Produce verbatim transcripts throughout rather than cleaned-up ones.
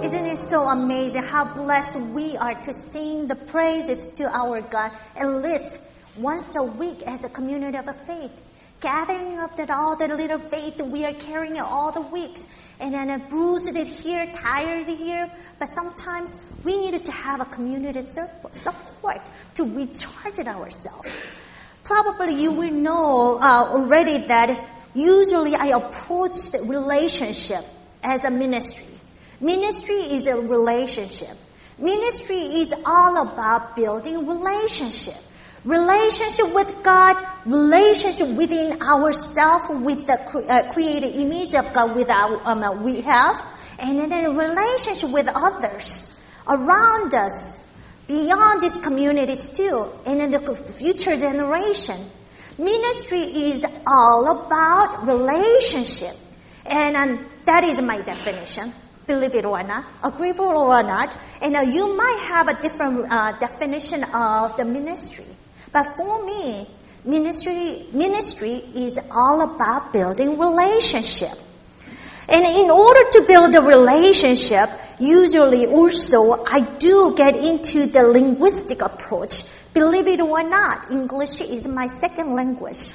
Isn't it so amazing how blessed we are to sing the praises to our God at least once a week as a community of faith? Gathering up that all the little faith we are carrying all the weeks. And then uh, bruised it here, tired here. But sometimes we needed to have a community support to recharge ourselves. Probably you will know uh, already that usually I approach the relationship as a ministry. Ministry is a relationship. Ministry is all about building relationship. Relationship with God, relationship within ourselves, with the uh, created image of God with our, um, uh, we have, and then a relationship with others around us, beyond these communities too, and in the future generation. Ministry is all about relationship, and um, that is my definition. Believe it or not, agreeable or not, and uh, you might have a different uh, definition of the ministry. But for me, ministry ministry is all about building relationship. And in order to build a relationship, usually also I do get into the linguistic approach. Believe it or not, English is my second language.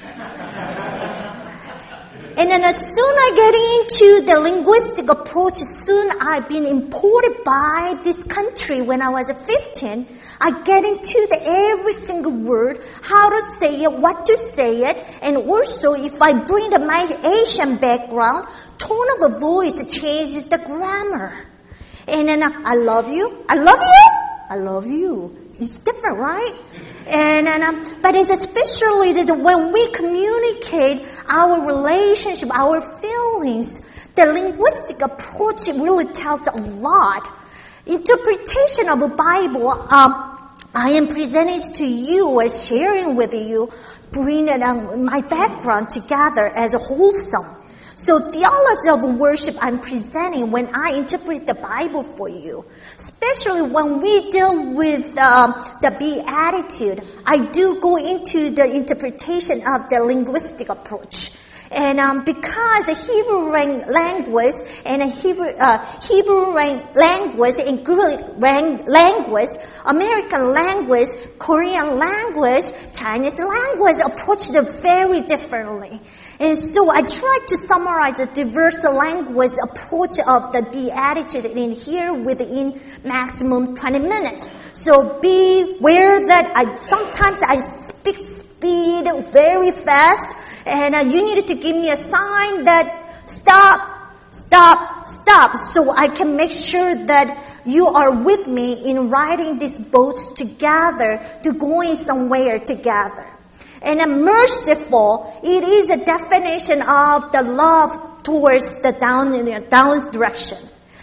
And then as soon I get into the linguistic approach, soon I've been imported by this country when I was fifteen. I get into the every single word, how to say it, what to say it, and also if I bring the, my Asian background, tone of the voice changes the grammar. And then uh, I love you, I love you, I love you. It's different, right? And, and um, but it's especially that when we communicate our relationship, our feelings, the linguistic approach really tells a lot. Interpretation of the Bible, um, I am presenting to you or sharing with you, bringing um, my background together as a wholesome. So theology of worship I'm presenting when I interpret the Bible for you. Especially when we deal with um, the Beatitude, I do go into the interpretation of the linguistic approach. And um, because the Hebrew language and the Hebrew, uh, Hebrew language and Greek language, American language, Korean language, Chinese language approach them very differently. And so I tried to summarize the diverse language approach of the Beatitude in here within maximum twenty minutes. So be aware that I sometimes I speak speed very fast, and uh, you needed to give me a sign that stop, stop, stop, so I can make sure that you are with me in riding these boats together to going somewhere together. And uh, merciful, it is a definition of the love towards the down, down direction.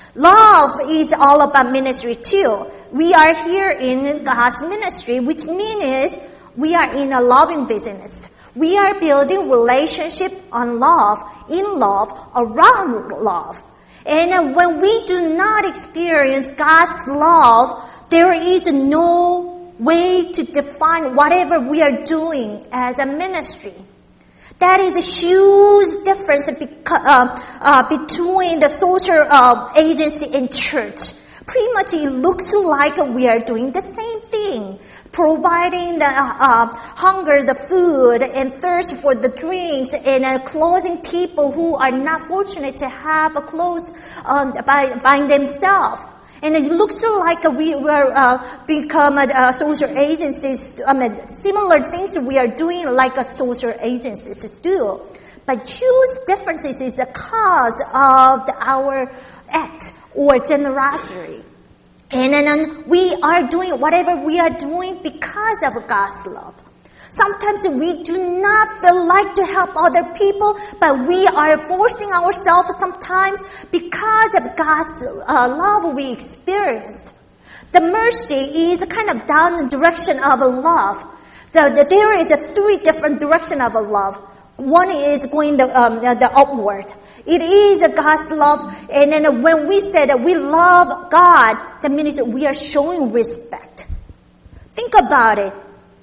Love is all about ministry too. We are here in God's ministry, which means we are in a loving business. We are building relationship on love, in love, around love. And uh, when we do not experience God's love, there is no way to define whatever we are doing as a ministry. That is a huge difference beca- uh, uh, between the social uh, agency and church. Pretty much it looks like we are doing the same thing, providing the uh, hunger, the food, and thirst for the drinks, and uh, clothing people who are not fortunate to have a clothes um, by, by themselves. And it looks like we were uh, become a, a social agencies. I mean, similar things we are doing like a social agencies do. But huge differences is the cause of the, our act or generosity. And then we are doing whatever we are doing because of God's love. Sometimes we do not feel like to help other people, but we are forcing ourselves sometimes because of God's uh, love we experience. The mercy is a kind of down direction of love. The, the, there is a three different direction of love. One is going the, um, the upward. It is God's love, and then when we say that we love God, that means we are showing respect. Think about it.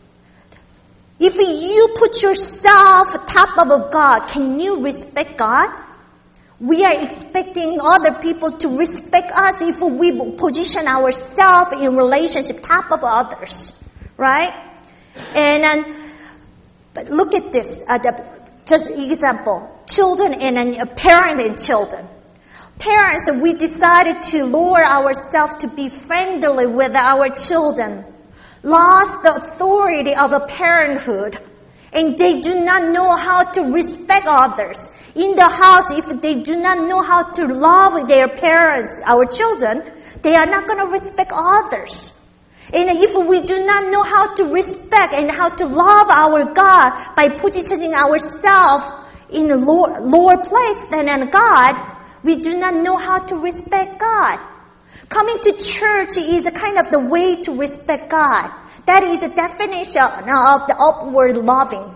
If you put yourself top of God, can you respect God? We are expecting other people to respect us if we position ourselves in relationship top of others, right? And um, but look at this. Uh, the, just example, children and uh, parent and children. Parents, we decided to lower ourselves to be friendly with our children, lost the authority of a parenthood, and they do not know how to respect others. In the house, if they do not know how to love their parents, our children, they are not going to respect others. And if we do not know how to respect and how to love our God by positioning ourselves in a lower, lower place than God, we do not know how to respect God. Coming to church is a kind of the way to respect God. That is a definition of the upward loving.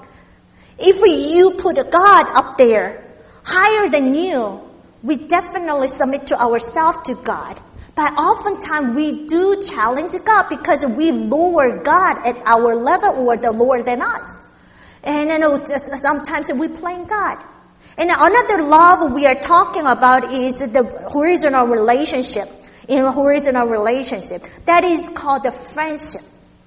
If you put God up there, higher than you, we definitely submit to ourselves to God. But oftentimes we do challenge God because we lower God at our level or the lower than us. And you know, sometimes we blame God. And another love we are talking about is the horizontal relationship. In a horizontal relationship, that is called the friendship.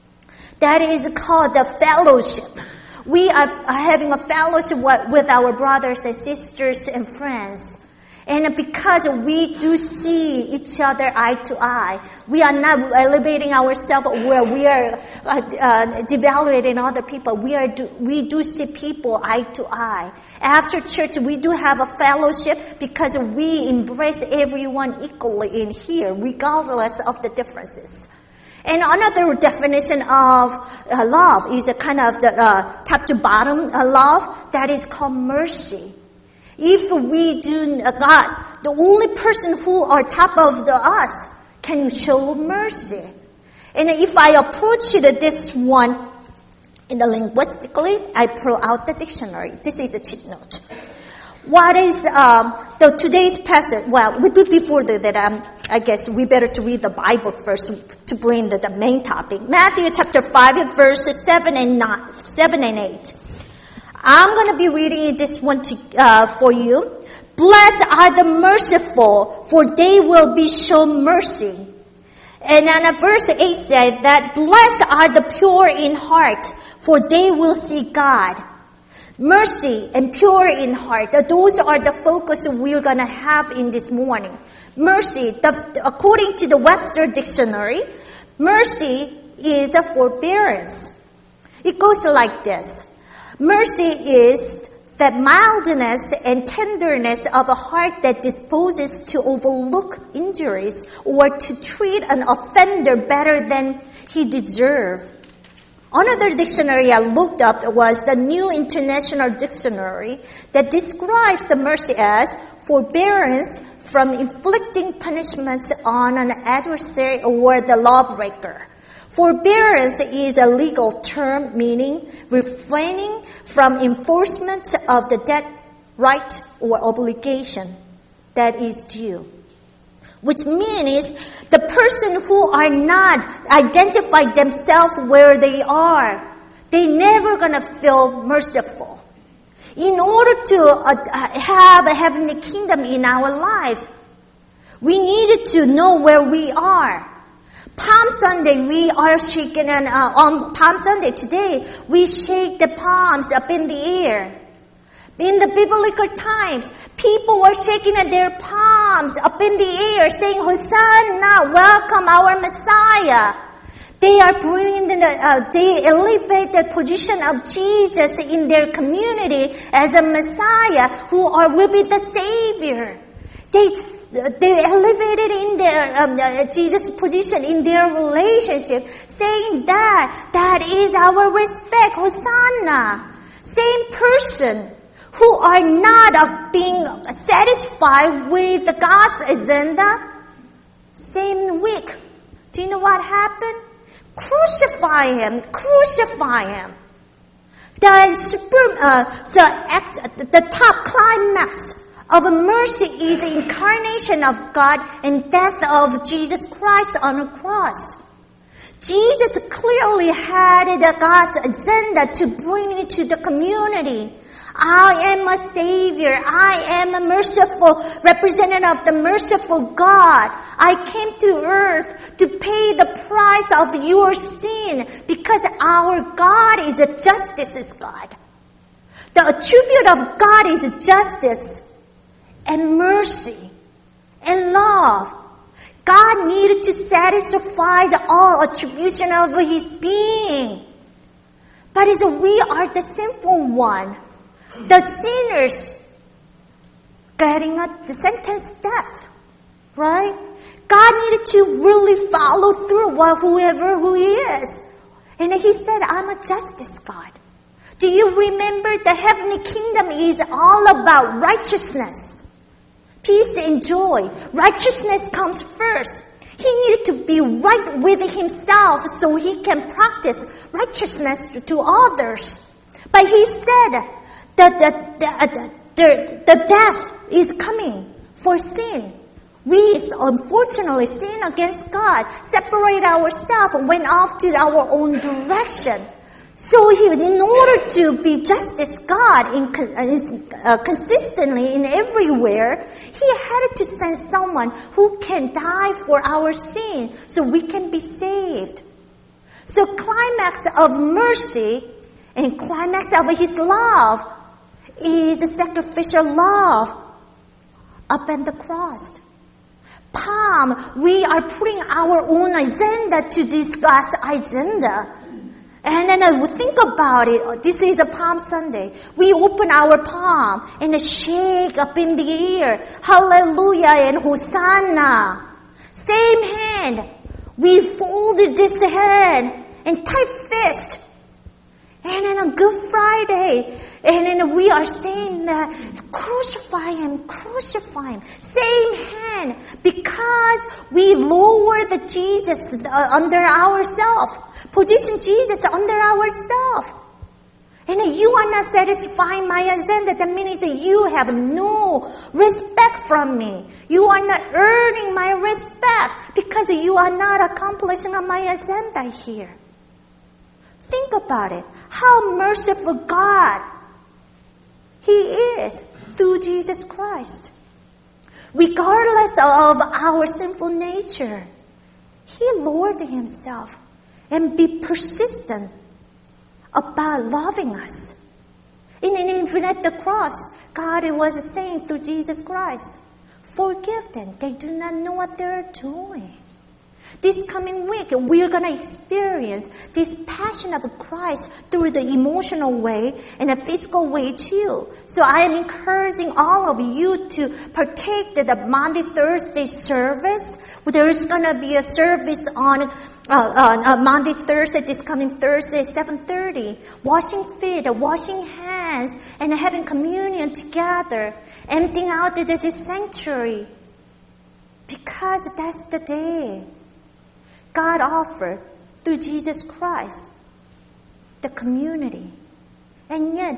That is called the fellowship. We are having a fellowship with our brothers and sisters and friends. And because we do see each other eye to eye, we are not elevating ourselves where we are uh, uh, devaluating other people. We are do, we do see people eye to eye. After church, we do have a fellowship because we embrace everyone equally in here, regardless of the differences. And another definition of uh, love is a kind of the uh, top to bottom uh, love that is called mercy. If we do uh, God, the only person who are top of the us can show mercy. And if I approach this one in the linguistically, I pull out the dictionary. This is a cheat note. What is um, the today's passage? Well, before that, um, I guess we better to read the Bible first to bring the, the main topic. Matthew chapter five, verses seven and nine, seven and eight. I'm going to be reading this one to, uh, for you. Blessed are the merciful, for they will be shown mercy. And then verse eight said that blessed are the pure in heart, for they will see God. Mercy and pure in heart, those are the focus we're going to have in this morning. Mercy, the, according to the Webster Dictionary, mercy is a forbearance. It goes like this. Mercy is the mildness and tenderness of a heart that disposes to overlook injuries or to treat an offender better than he deserves. Another dictionary I looked up was the New International Dictionary that describes the mercy as forbearance from inflicting punishments on an adversary or the lawbreaker. Forbearance is a legal term meaning refraining from enforcement of the debt, right, or obligation that is due. Which means the person who are not identify themselves where they are, they never gonna feel merciful. In order to uh, have a heavenly kingdom in our lives, we needed to know where we are. Palm Sunday, we are shaking, and uh, on Palm Sunday today, we shake the palms up in the air. In the biblical times, people were shaking their palms up in the air, saying, Hosanna, welcome our Messiah. They are bringing the, uh, they elevate the position of Jesus in their community as a Messiah who are, will be the Savior. They They elevated in their um, uh, Jesus' position in their relationship, saying that that is our respect, Hosanna. Same person who are not uh, being satisfied with God's agenda. Same week, do you know what happened? Crucify him, crucify him. The super, uh, the the top climax of mercy is the incarnation of God and death of Jesus Christ on the cross. Jesus clearly had the God's agenda to bring it to the community. I am a Savior. I am a merciful representative of the merciful God. I came to earth to pay the price of your sin because our God is a justice God. The attribute of God is justice and mercy and love. God needed to satisfy the all attribution of His being. But as we are the sinful one, the sinners getting a, the sentence death, right? God needed to really follow through with whoever who He is. And He said, I'm a justice God. Do you remember the heavenly kingdom is all about righteousness, peace and joy. Righteousness comes first. He needed to be right with Himself so He can practice righteousness to others. But He said that the, the, the, the death is coming for sin. We unfortunately sin against God, separate ourselves, and went off to our own direction. So he, in order to be justice God in, uh, consistently in everywhere, He had to send someone who can die for our sin so we can be saved. So climax of mercy and climax of His love is sacrificial love up at the cross. Palm, we are putting our own agenda to this God's agenda. And then uh, think about it. This is a Palm Sunday. We open our palm and shake up in the air. Hallelujah and Hosanna. Same hand. We folded this hand and tight fist. And then on Good Friday, and then we are saying that crucify Him, crucify Him. Same hand, because we lower the Jesus uh, under ourselves. Position Jesus under ourselves. And you are not satisfying my agenda. That means that you have no respect from me. You are not earning my respect because you are not accomplishing my agenda here. Think about it. How merciful God He is through Jesus Christ. Regardless of our sinful nature, He lowered Himself and be persistent about loving us. And even at the cross, God was saying through Jesus Christ, forgive them. They do not know what they're doing. This coming week, we're going to experience this passion of Christ through the emotional way and a physical way too. So I am encouraging all of you to partake in the Monday, Thursday service. There's going to be a service on uh, uh, uh, Monday, Thursday, this coming Thursday, seven thirty. Washing feet, washing hands, and having communion together. Emptying out the, the sanctuary. Because that's the day God offered through Jesus Christ the community. And yet,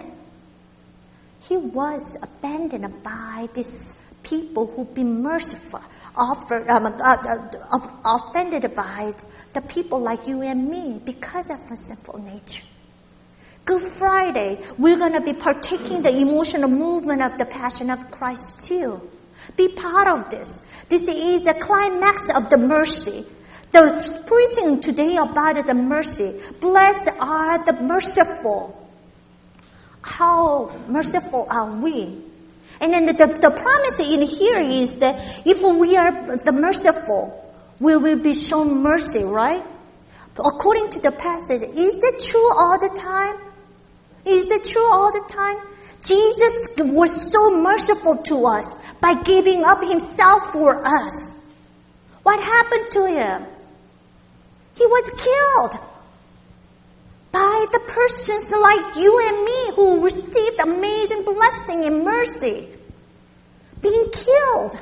He was abandoned by these people who've been merciful, offered, um, uh, uh, offended by the people like you and me because of a sinful nature. Good Friday, we're going to be partaking the emotional movement of the Passion of Christ too. Be part of this. This is a climax of the mercy. The preaching today about the mercy. Blessed are the merciful. How merciful are we? And then the, the, the promise in here is that if we are the merciful, we will be shown mercy, right? According to the passage, is that true all the time? Is that true all the time? Jesus was so merciful to us by giving up Himself for us. What happened to Him? He was killed by the persons like you and me who received amazing blessing and mercy. Being killed.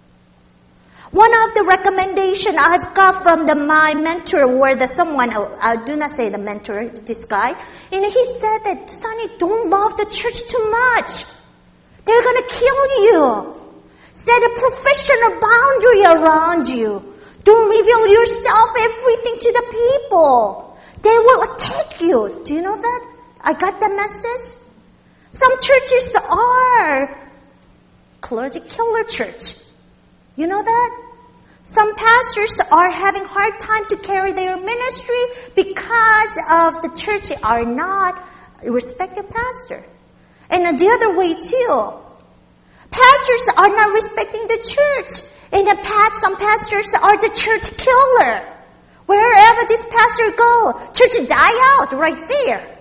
One of the recommendations I've got from the, my mentor or the someone, I do not say the mentor, this guy, and he said that, Sonny, don't love the church too much. They're going to kill you. Set a professional boundary around you. Don't reveal yourself, everything to the people. They will attack you. Do you know that? I got that message. Some churches are clergy killer church. You know that? Some pastors are having hard time to carry their ministry because of the church are not respected pastor. And the other way too. Pastors are not respecting the church. And the past, some pastors are the church killer. Wherever this pastor go, church die out right there.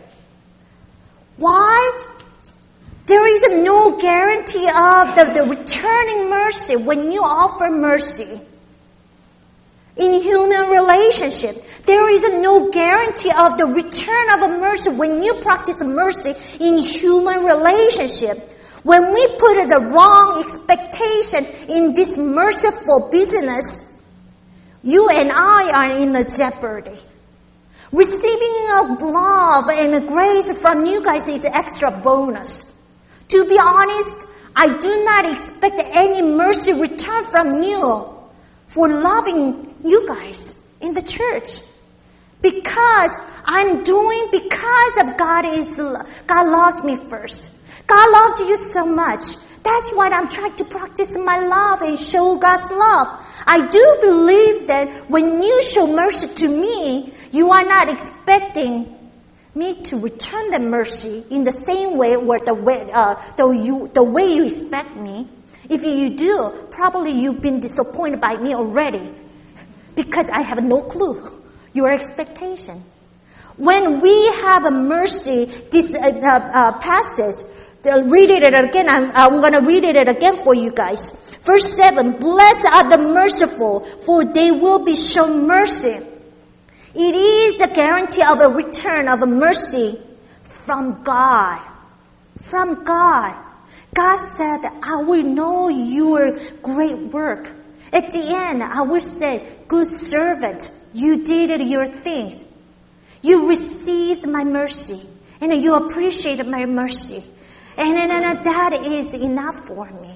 Why? There is no guarantee of the, the returning mercy when you offer mercy. In human relationship, there is no guarantee of the return of a mercy when you practice mercy in human relationship. When we put the wrong expectation in this merciful business, you and I are in a jeopardy. Receiving of love and grace from you guys is extra bonus. To be honest, I do not expect any mercy return from you for loving you guys in the church. Because I'm doing because of God is God loves me first. God loves you so much. That's why I'm trying to practice my love and show God's love. I do believe that when you show mercy to me, you are not expecting me to return the mercy in the same way or the way, uh, the, you, the way you expect me. If you do, probably you've been disappointed by me already because I have no clue your expectation. When we have a mercy, this uh, uh, passage, they'll read it again. I'm, I'm going to read it again for you guys. Verse seven, blessed are the merciful, for they will be shown mercy. It is the guarantee of a return of a mercy from God. From God. God said, I will know your great work. At the end, I will say, good servant, you did your things. You received my mercy, and you appreciated my mercy. And, and, and that is enough for me.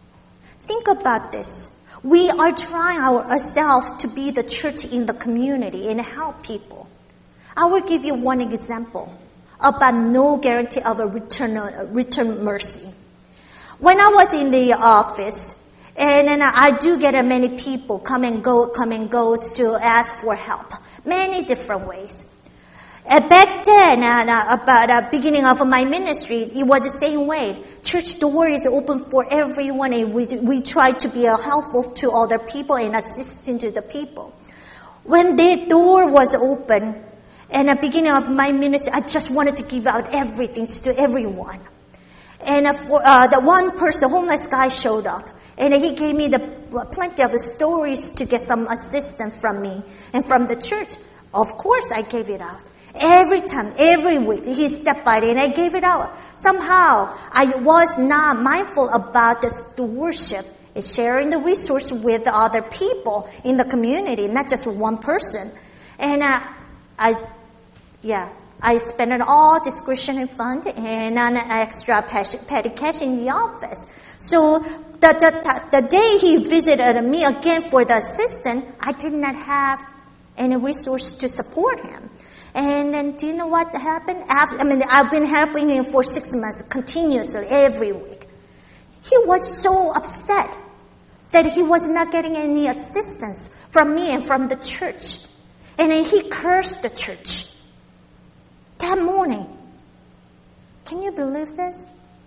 Think about this. We are trying our, ourselves to be the church in the community and help people. I will give you one example about no guarantee of a return, uh, return mercy. When I was in the office, and then I do get many people come and go, come and go to ask for help. Many different ways. Uh, back then, uh, about the uh, beginning of my ministry, it was the same way. Church door is open for everyone, and we we try to be uh, helpful to other people and assisting to the people. When the door was open, and at the beginning of my ministry, I just wanted to give out everything to everyone. And uh, for uh, the one person, homeless guy, showed up, and he gave me the plenty of stories to get some assistance from me and from the church. Of course, I gave it out. Every time, every week, he stepped by it and I gave it out. Somehow, I was not mindful about the stewardship and sharing the resource with other people in the community, not just one person. And uh, I, yeah, I spent it all discretionary fund and an extra petty cash in the office. So the, the, the day he visited me again for the assistant, I did not have any resource to support him. And then, do you know what happened? After, I mean, I've been helping him for six months continuously, every week. He was so upset that he was not getting any assistance from me and from the church. And then he cursed the church that morning. Can you believe this?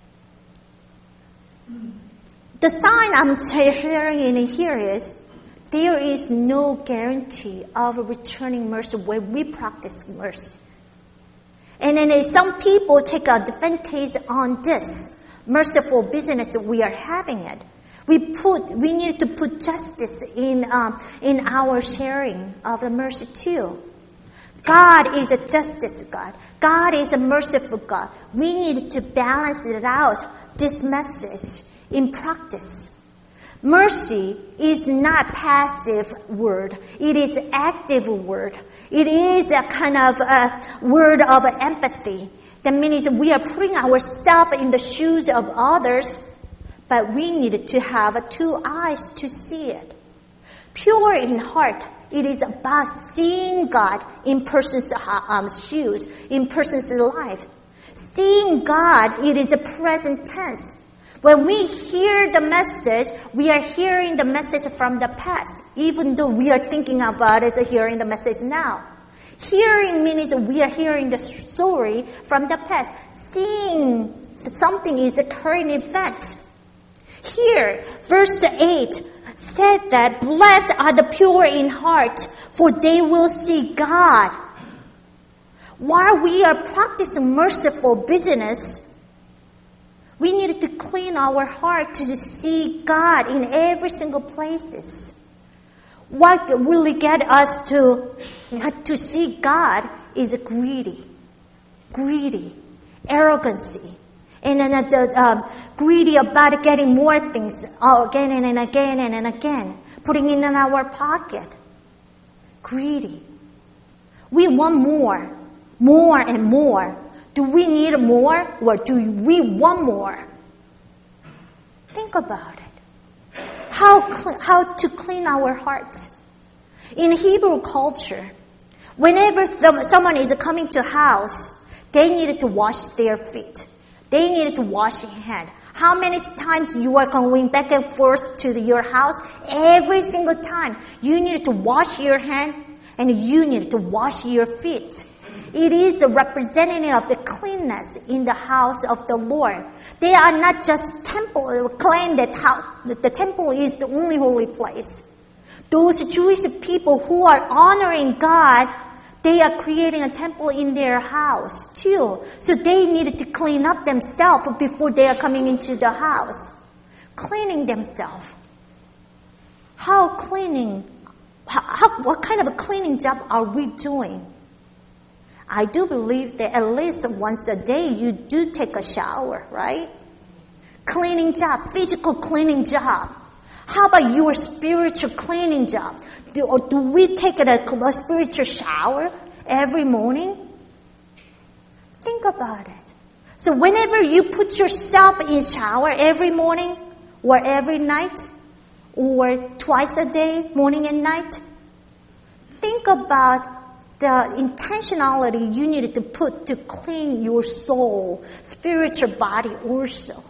The sign I'm sharing in here is, there is no guarantee of returning mercy when we practice mercy. And then some people take advantage on this merciful business we are having it. We put, we need to put justice in, um, in our sharing of the mercy too. God is a justice God. God is a merciful God. We need to balance it out, this message, in practice. Mercy is not passive word. It is active word. It is a kind of a word of empathy. That means we are putting ourselves in the shoes of others, but we need to have two eyes to see it. Pure in heart, it is about seeing God in person's um, shoes, in person's life. Seeing God, it is a present tense. When we hear the message, we are hearing the message from the past, even though we are thinking about it as hearing the message now. Hearing means we are hearing the story from the past. Seeing something is a current event. Here, verse eight said that, blessed are the pure in heart, for they will see God. While we are practicing merciful business, we need to clean our heart to see God in every single places. What really get us to not to see God is greedy, greedy, arrogancy, and then the uh, greedy about getting more things again and again and again, putting it in our pocket. Greedy. We want more, more and more. Do we need more or do we want more? Think about it. How, cl- how to clean our hearts. In Hebrew culture, whenever th- someone is coming to house, they needed to wash their feet. They needed to wash their hand. How many times you are going back and forth to the, your house? Every single time. You needed to wash your hand and you needed to wash your feet. It is the representative of the cleanness in the house of the Lord. They are not just temple, claim that how, the temple is the only holy place. Those Jewish people who are honoring God, they are creating a temple in their house too. So they needed to clean up themselves before they are coming into the house. Cleaning themselves. How cleaning, how, how, what kind of a cleaning job are we doing? I do believe that at least once a day you do take a shower, right? Cleaning job, physical cleaning job. How about your spiritual cleaning job? Do, or do we take a, a spiritual shower every morning? Think about it. So whenever you put yourself in shower every morning or every night or twice a day, morning and night, think about the intentionality you needed to put to clean your soul, spiritual body also.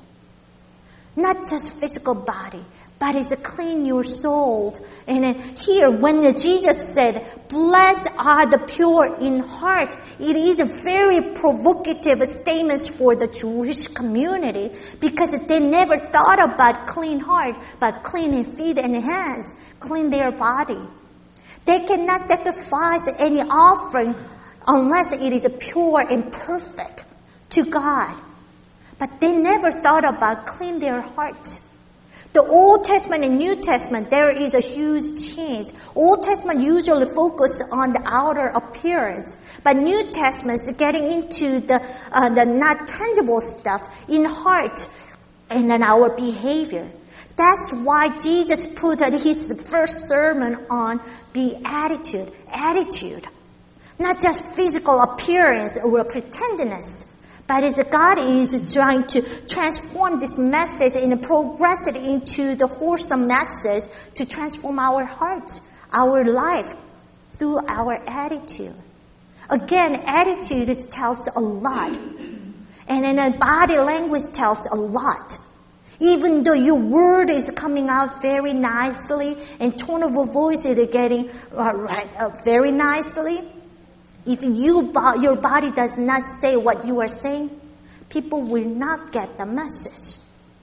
Not just physical body, but it's to clean your souls. And then here, when Jesus said, blessed are the pure in heart, it is a very provocative statement for the Jewish community because they never thought about clean heart, but clean feet and hands, clean their body. They cannot sacrifice any offering unless it is pure and perfect to God. But they never thought about clean their hearts. The Old Testament and New Testament, there is a huge change. Old Testament usually focus on the outer appearance, but New Testament is getting into the uh, the not tangible stuff in heart and in our behavior. That's why Jesus put his first sermon on beatitude, attitude. Not just physical appearance or pretendiness, but as God is trying to transform this message and progress it into the wholesome message to transform our hearts, our life, through our attitude. Again, attitude tells a lot. And then body language tells a lot. Even though your word is coming out very nicely and tone of voice is getting uh, right, uh, very nicely, if you your body does not say what you are saying, people will not get the message.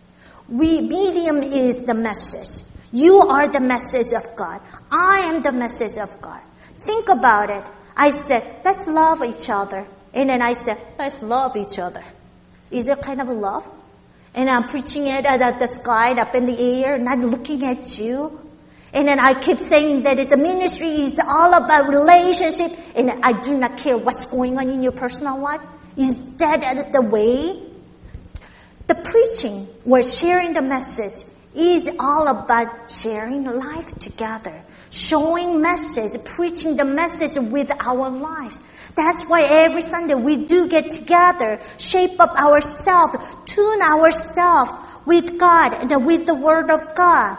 We medium is the message. You are the message of God. I am the message of God. Think about it. I said, let's love each other. And then I said, let's love each other. Is it kind of a love? And I'm preaching it at the sky, up in the air, not looking at you. And then I keep saying that it's a ministry is all about relationship, and I do not care what's going on in your personal life. Is that the way? The preaching or sharing the message is all about sharing life together, showing message, preaching the message with our lives. That's why every Sunday we do get together, shape up ourselves, tune ourselves with God and with the Word of God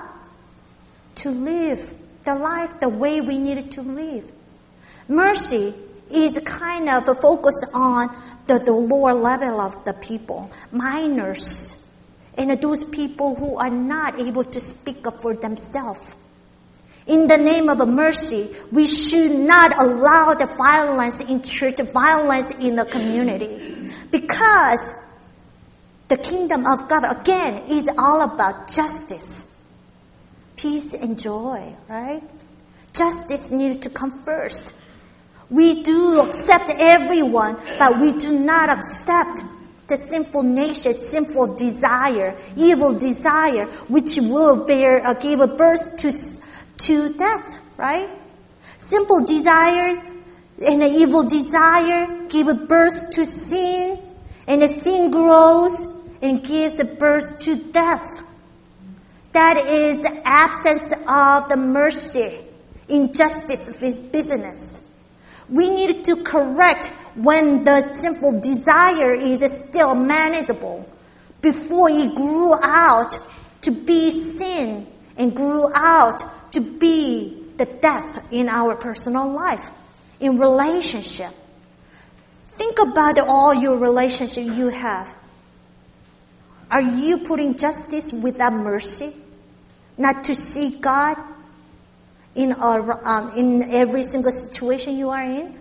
to live the life the way we need to live. Mercy is kind of a focus on the, the lower level of the people, minors, and those people who are not able to speak up for themselves. In the name of mercy, we should not allow the violence in church, violence in the community. Because the kingdom of God, again, is all about justice, peace and joy, right? Justice needs to come first. We do accept everyone, but we do not accept the sinful nature, sinful desire, evil desire, which will bear, uh, give birth to to death, right? Simple desire and an evil desire give birth to sin, and the sin grows and gives birth to death. That is the absence of the mercy, injustice business. We need to correct when the sinful desire is still manageable before it grew out to be sin and grew out to be the death in our personal life, in relationship. Think about all your relationships you have. Are you putting justice without mercy? Not to see God in, our, um, in every single situation you are in?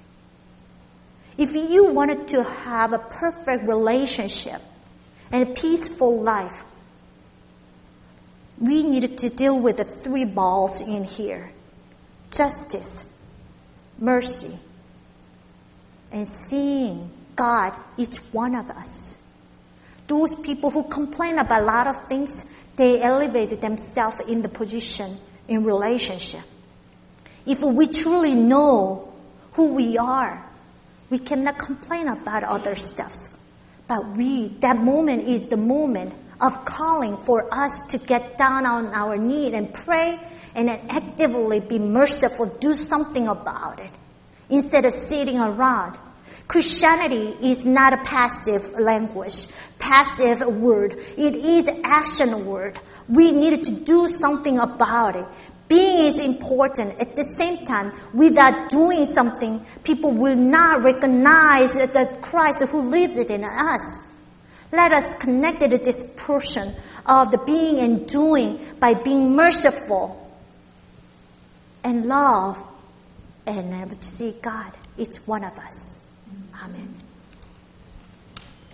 If you wanted to have a perfect relationship and a peaceful life, we needed to deal with the three balls in here. Justice, mercy, and seeing God, each one of us. Those people who complain about a lot of things, they elevated themselves in the position in relationship. If we truly know who we are, we cannot complain about other stuffs. But we, that moment is the moment of calling for us to get down on our knee and pray and then actively be merciful, do something about it instead of sitting around. Christianity is not a passive language, passive word. It is an action word. We need to do something about it. Being is important. At the same time, without doing something, people will not recognize the Christ who lives in us. Let us connect to this portion of the being and doing by being merciful and love and see God, each one of us. Amen.